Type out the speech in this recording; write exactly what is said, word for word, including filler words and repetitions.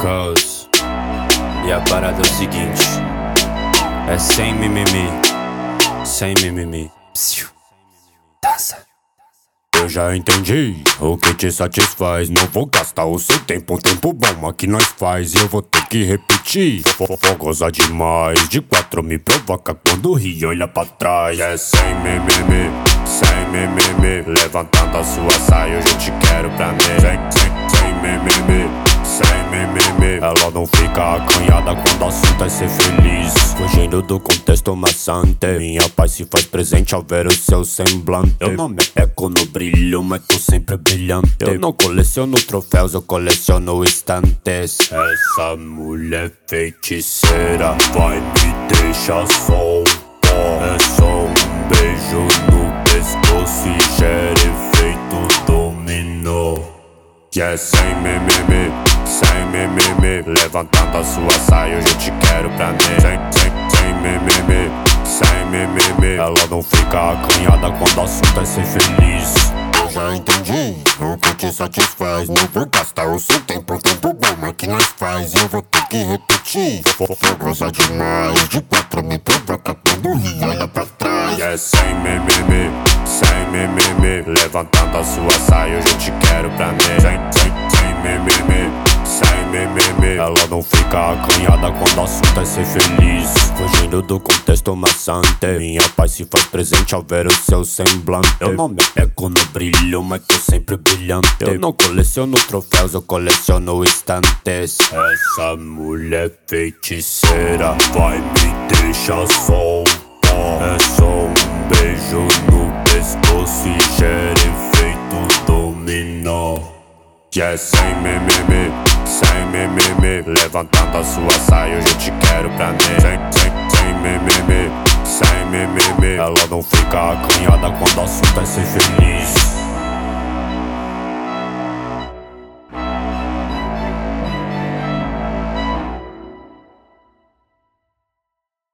Cause, e a parada é o seguinte: é sem mimimi, sem mimimi. Psiu. Dança. Eu já entendi o que te satisfaz. Não vou gastar o seu tempo, um tempo bom aqui nós faz. E eu vou ter que repetir. Vou gozar demais. De quatro me provoca quando ri e olha pra trás. É sem mimimi, sem mimimi. Levantando a sua saia, hoje eu te quero pra mim. Sem, sem, sem mimimi, sem mimimi. Ela não fica acanhada quando o assunto é ser feliz. Fugindo do contexto maçante, minha paz se faz presente ao ver o seu semblante. Eu não me apego no brilho, mas tô sempre brilhante. Eu não coleciono troféus, eu coleciono estantes. Essa mulher feiticeira vai me deixar solta. É só um beijo no pescoço e gera efeito dominó. E é sem mimimi, sem mimimi. Levantando a sua saia, hoje eu te quero pra mim. Sem, sem, sem mimimi, sem mimimi. Ela não fica acanhada quando o assunto é ser feliz. Eu já entendi o que te satisfaz. Não vou gastar o seu tempo, um tempo bom aqui nós faz. Eu vou ter que repetir. Vou gozar demais. De quatro me provoca quando ri e olha pra trás. E é sem mimimi, sem mimimi. Levantando a sua saia, hoje eu te quero pra mim. Sem, sem, sem mimimi, sem mimimi. Ela não fica acanhada quando o assunto é ser feliz. Fugindo do contexto maçante, minha paz se faz presente ao ver o seu semblante. Eu não me apego no brilho, mas tô sempre brilhante. Eu não coleciono troféus, eu coleciono estantes. Essa mulher feiticeira vai me deixar solta. É só um beijo no pescoço e gera efeito dominó. E é sem mimimi, sem mimimi. Levantando a sua saia, hoje eu te quero pra mim. Sem, sem, sem mimimi, sem mimimi. Ela não fica